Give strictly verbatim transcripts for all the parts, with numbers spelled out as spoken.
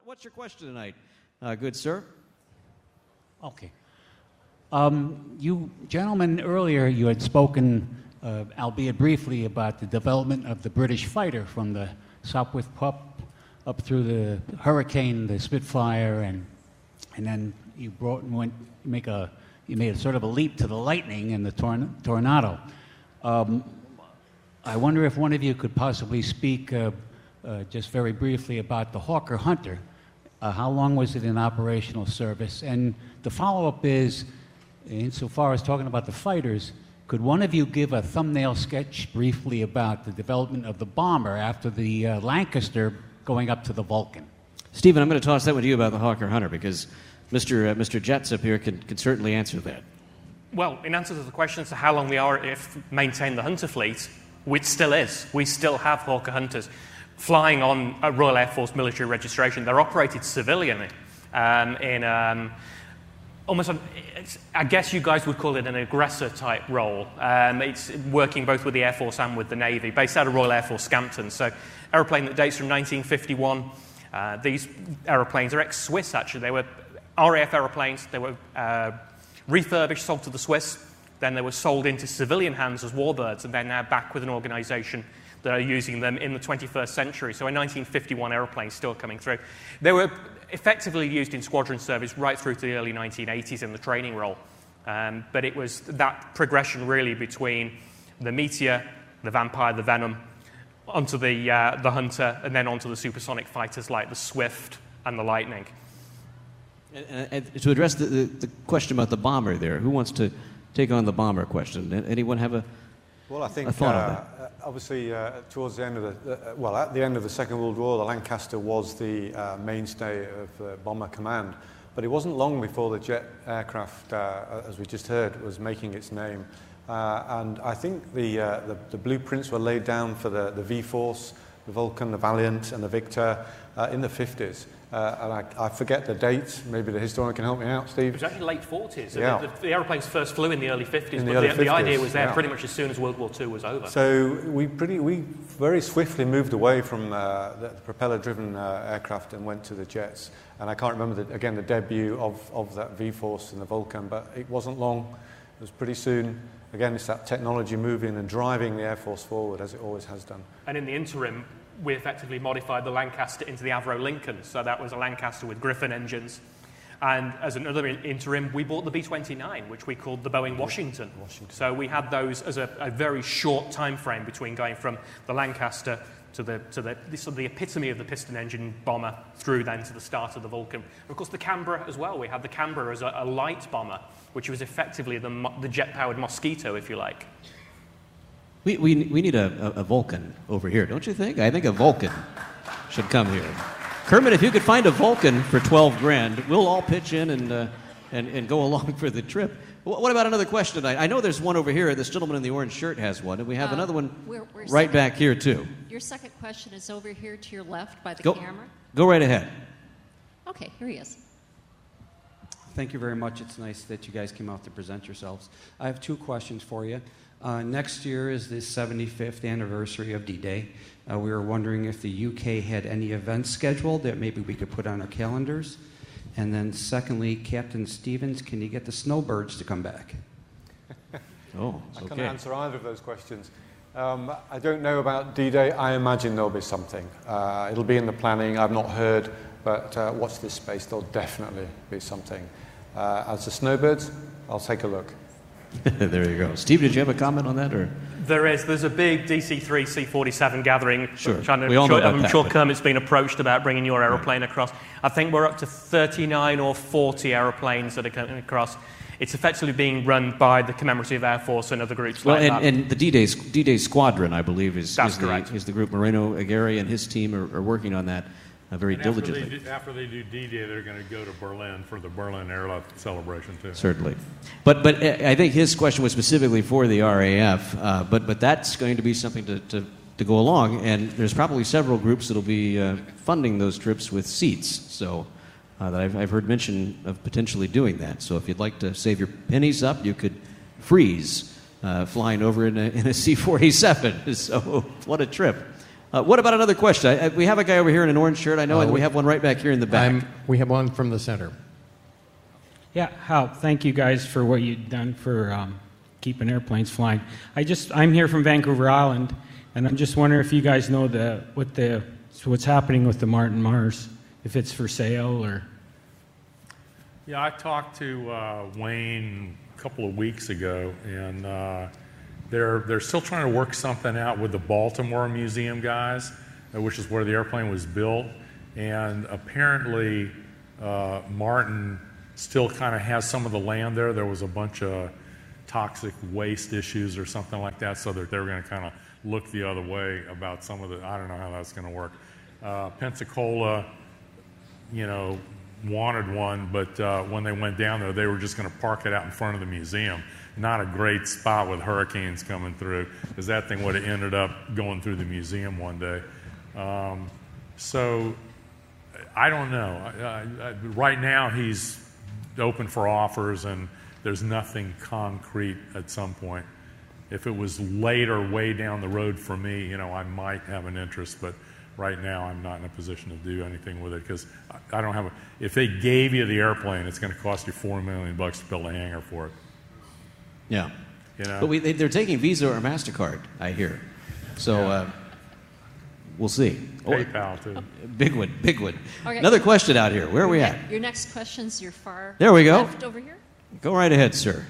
What's your question tonight, uh, good sir? Okay. Um, you gentlemen, earlier you had spoken, uh, albeit briefly, about the development of the British fighter from the Sopwith Pup up through the Hurricane, the Spitfire, and and then you brought and went make a you made a sort of a leap to the Lightning and the torn, Tornado. Um, I wonder if one of you could possibly speak uh, uh, just very briefly about the Hawker Hunter. Uh, how long was it in operational service? And the follow-up is, insofar as talking about the fighters, could one of you give a thumbnail sketch briefly about the development of the bomber after the uh, Lancaster going up to the Vulcan? Stephen, I'm going to toss that one to you about the Hawker Hunter, because Mister Uh, Mister Jets up here can, can certainly answer that. Well, in answer to the question as to how long the R A F maintained the Hunter fleet, which still is. We still have Hawker Hunters flying on a Royal Air Force military registration. They're operated civilianly um, in um, almost, a, it's, I guess you guys would call it an aggressor-type role. Um, it's working both with the Air Force and with the Navy, based out of Royal Air Force Scampton. So, aeroplane that dates from nineteen fifty-one. Uh, these aeroplanes are ex-Swiss, actually. They were R A F aeroplanes. They were uh, refurbished, sold to the Swiss. Then they were sold into civilian hands as warbirds, and they're now back with an organisation that are using them in the twenty-first century. So a nineteen fifty-one aeroplane still coming through. They were effectively used in squadron service right through to the early nineteen eighties in the training role. Um, but it was that progression really between the Meteor, the Vampire, the Venom, onto the, uh, the Hunter, and then onto the supersonic fighters like the Swift and the Lightning. And, and to address the, the, the question about the bomber there, who wants to take on the bomber question? Anyone have a, well, I think, a thought uh, on that? Obviously, uh, towards the end of the, uh, well, at the end of the Second World War, the Lancaster was the uh, mainstay of uh, Bomber Command. But it wasn't long before the jet aircraft, uh, as we just heard, was making its name. Uh, and I think the, uh, the, the blueprints were laid down for the, the V-Force, the Vulcan, the Valiant, and the Victor uh, in the fifties. Uh, and I, I forget the dates. Maybe the historian can help me out, Steve. It was actually late forties. Yeah. The, the, the aeroplanes first flew in the early fifties, In but the, early the, fifties, the idea was there yeah. pretty much as soon as World War Two was over. So we pretty we very swiftly moved away from uh, the propeller-driven uh, aircraft and went to the jets. And I can't remember the, again the debut of, of that V-Force and the Vulcan, but it wasn't long. It was pretty soon. Again, it's that technology moving and driving the Air Force forward as it always has done. And in the interim, we effectively modified the Lancaster into the Avro Lincoln. So that was a Lancaster with Griffon engines. And as another in- interim, we bought the B twenty-nine, which we called the Boeing Washington. Washington. So we had those as a, a very short time frame between going from the Lancaster to the to the, the, sort of the epitome of the piston engine bomber through then to the start of the Vulcan. And of course, the Canberra as well. We had the Canberra as a, a light bomber, which was effectively the, the jet-powered Mosquito, if you like. We, we, we need a, a, a Vulcan over here, don't you think? I think a Vulcan should come here. Kermit, if you could find a Vulcan for twelve grand, we'll all pitch in and, uh, and, and go along for the trip. What about another question tonight? I know there's one over here. This gentleman in the orange shirt has one, and we have uh, another one we're, we're right second, back here, too. Your second question is over here to your left by the go, camera. Go right ahead. Okay, here he is. Thank you very much. It's nice that you guys came out to present yourselves. I have two questions for you. Uh, next year is the seventy-fifth anniversary of D-Day. Uh, we were wondering if the U K had any events scheduled that maybe we could put on our calendars. And then secondly, Captain Stevens, can you get the snowbirds to come back? Oh, I okay. can't answer either of those questions. Um, I don't know about D-Day. I imagine there'll be something. Uh, it'll be in the planning. I've not heard, but uh, watch this space. There'll definitely be something. Uh, as the snowbirds, I'll take a look. There you go. Steve, did you have a comment on that? Or There is. There's a big D C three C forty-seven gathering. Sure. Which I'm we all sure, know about I'm that, sure but... Kermit's been approached about bringing your aeroplane right. across. I think we're up to thirty-nine or forty aeroplanes that are coming across. It's effectively being run by the Commemorative Air Force and other groups well, like and, that. and the D-Day, D-Day Squadron, I believe, is, That's is, correct. the, is the group. Moreno Aguirre and his team are, are working on that uh, very and diligently. After they, do, after they do D-Day, they're going to go to Berlin for the Berlin Airlift celebration, too. Certainly. But but I think his question was specifically for the R A F, uh, but, but that's going to be something to, to, to go along, and there's probably several groups that will be uh, funding those trips with seats, so uh, that I've, I've heard mention of potentially doing that. So if you'd like to save your pennies up, you could freeze uh, flying over in a, in a C forty-seven. So what a trip. Uh, what about another question? I, I, we have a guy over here in an orange shirt, I know, Uh, and we we- have one right back here in the back. I'm, we have one from the center. Yeah, Hal, thank you guys for what you've done for um, keeping airplanes flying. I just, I'm here from Vancouver Island, and I'm just wondering if you guys know the what the what's happening with the Martin Mars, if it's for sale or. Yeah, I talked to uh, Wayne a couple of weeks ago, and uh, they're they're still trying to work something out with the Baltimore Museum guys, uh, which is where the airplane was built. And apparently, uh, Martin still kind of has some of the land there. There was a bunch of toxic waste issues or something like that, so that they're going to kind of look the other way about some of the. I don't know how that's going to work. Uh, Pensacola, you know, wanted one, but uh, when they went down there, they were just going to park it out in front of the museum. Not a great spot with hurricanes coming through, because that thing would have ended up going through the museum one day. Um, so I don't know. I, I, right now, he's open for offers, and there's nothing concrete at some point. If it was later, way down the road for me, you know, I might have an interest, but right now, I'm not in a position to do anything with it because I don't have a. If they gave you the airplane, it's going to cost you four million bucks to build a hangar for it. Yeah. You know. But we, they, they're taking Visa or MasterCard, I hear. So Yeah. uh, we'll see. PayPal too. Big one, big one. Okay. Another question out here. Where are we Your at? ne- Your next question's your far There we go. left over here. Go right ahead, sir.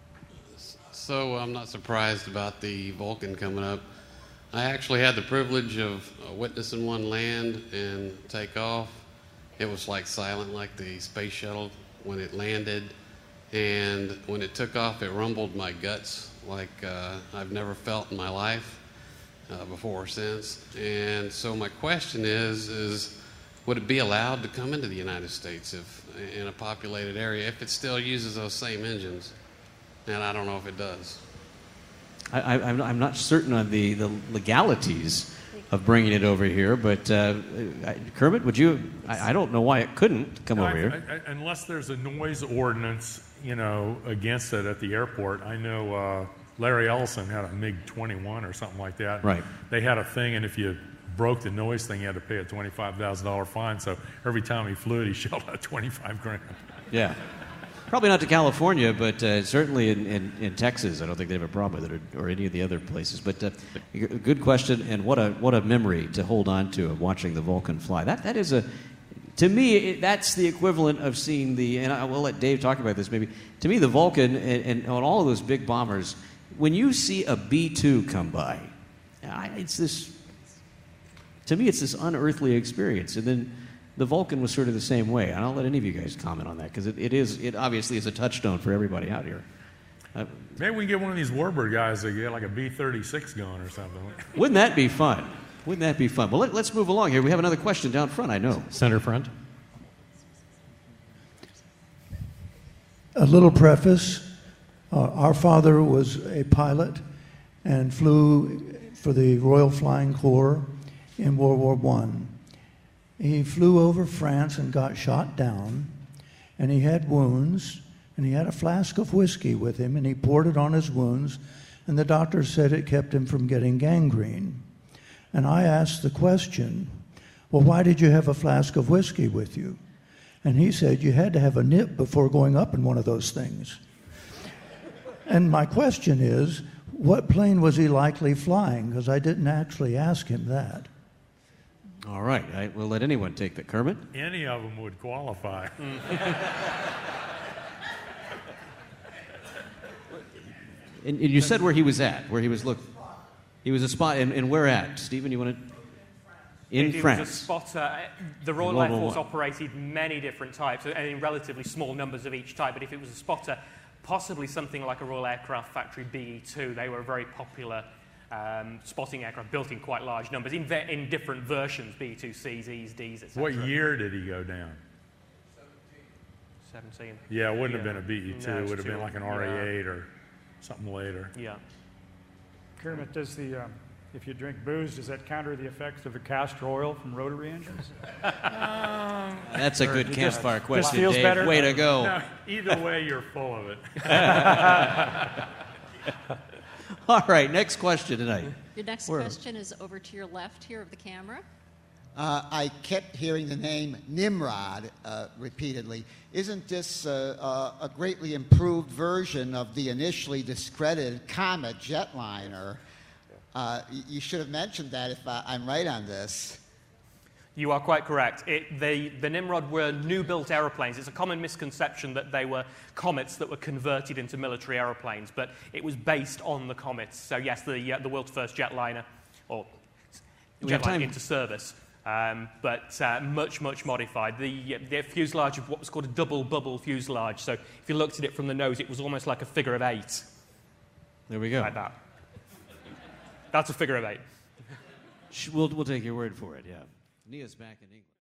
So I'm not surprised about the Vulcan coming up. I actually had the privilege of uh, witnessing one land and take off. It was like silent, like the space shuttle when it landed. And when it took off, it rumbled my guts like uh, I've never felt in my life uh, before or since. And so my question is, is would it be allowed to come into the United States if in a populated area if it still uses those same engines? And I don't know if it does. I, I, I'm I'm not certain on the, the legalities of bringing it over here, but uh, I- Kermit, would you? I, I don't know why it couldn't come No, over I- here. I- I- unless there's a noise ordinance, you know, against it at the airport. I know uh, Larry Ellison had a MiG twenty-one or something like that. Right. They had a thing, and if you broke the noise thing, you had to pay a twenty-five thousand dollars fine. So every time he flew it, he shelled out twenty-five grand. Yeah. Probably not to California, but uh, certainly in, in, in Texas, I don't think they have a problem with it, or, or any of the other places. But uh, g- good question, and what a what a memory to hold on to of watching the Vulcan fly. That that is a, to me, it, that's the equivalent of seeing the. And I will let Dave talk about this maybe. To me, the Vulcan and, and on all of those big bombers, when you see a B two come by, I, it's this. To me, it's this unearthly experience, and then. The Vulcan was sort of the same way. And I'll let any of you guys comment on that because it, it is it obviously is a touchstone for everybody out here. Uh, Maybe we can get one of these Warbird guys to get like a B thirty-six going or something. wouldn't that be fun? Wouldn't that be fun? Well, let, let's move along here. We have another question down front, I know. Center front. A little preface. Uh, our father was a pilot and flew for the Royal Flying Corps in World War One. He flew over France and got shot down, and he had wounds, and he had a flask of whiskey with him, and he poured it on his wounds, and the doctor said it kept him from getting gangrene. And I asked the question, well, why did you have a flask of whiskey with you? And he said, you had to have a nip before going up in one of those things. And my question is, what plane was he likely flying? Because I didn't actually ask him that. All right. I will let anyone take that. Kermit? Any of them would qualify. And, and you said where he was at, where he was, look, he was a spot, and, and where at? Stephen, you want to? In it, France. It was a spotter. The Royal World Air War Force One. operated many different types, and in relatively small numbers of each type. But if it was a spotter, possibly something like a Royal Aircraft Factory B E two, they were a very popular um, spotting aircraft, built in quite large numbers, in, ve- in different versions, B E two Cs, Es, Ds, et cetera. What year did he go down? seventeen. Yeah, it wouldn't Yeah. have been a B E two. No, It it's would have been too- like an R A eight or something later. Yeah. Kermit, does the, um, if you drink booze, does that counter the effects of the castor oil from rotary engines? That's a Or good it campfire just- question, just feels Dave. better? Way to go. No, either way, you're full of it. All right, next question tonight. Your next Where- question is over to your left here of the camera. Uh, I kept hearing the name Nimrod uh, repeatedly. Isn't this uh, uh, a greatly improved version of the initially discredited Comet jetliner? Uh, y- you should have mentioned that if uh, I'm right on this. You are quite correct. It, the, the Nimrod were new-built aeroplanes. It's a common misconception that they were comets that were converted into military aeroplanes, but it was based on the comets. So yes, the, uh, the world's first jetliner, or We have time. jetliner into service, um, but uh, much, much modified. The, the fuselage of what was called a double-bubble fuselage. So if you looked at it from the nose, it was almost like a figure of eight. There we go. Like that. That's a figure of eight. Sh- We'll, we'll take your word for it, yeah. Nia's back in England.